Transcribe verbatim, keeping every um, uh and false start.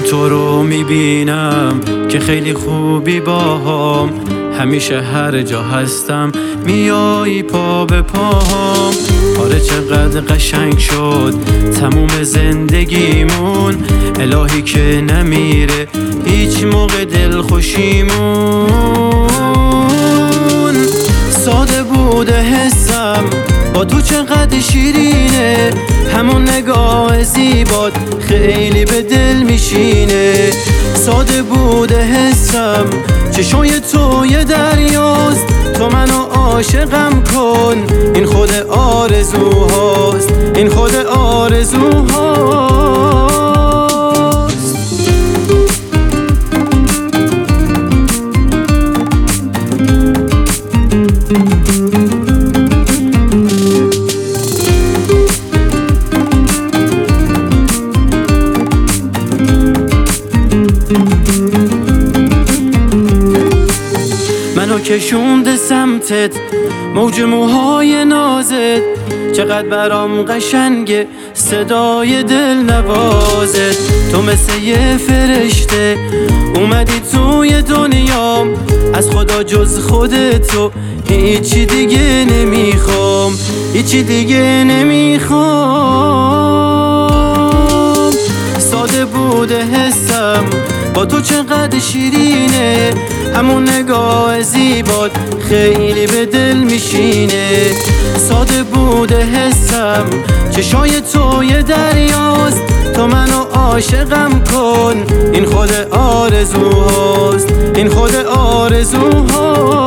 تو رو میبینم که خیلی خوبی باهام، همیشه هر جا هستم میایی پا به پاهم. آره چقدر قشنگ شد تموم زندگیمون، الهی که نمیره هیچ موقع دل خوشیمون. ساده بوده حسم با تو چقدر شیرینه، همون نگاه زیبات خیلی به دل میشینه. ساده بوده حسم چشای تو یه دریاست، تو منو عاشقم کن، این خود آرزوهاست، این خود آرزوهاست. منو کشونده سمتت موج موهای نازت، چقدر برام قشنگه صدای دل نوازت. تو مثل یه فرشته اومدی توی دنیام، از خدا جز خودتو هیچی دیگه نمیخوام، هیچی دیگه نمیخوام. ساده بوده حسم با تو چقدر شیرینه، همون نگاه زیبات خیلی به دل میشینه. ساده بوده حسم چشای تو یه دریاست، تو منو عاشقم کن، این خود آرزوهاست، این خود آرزوهاست.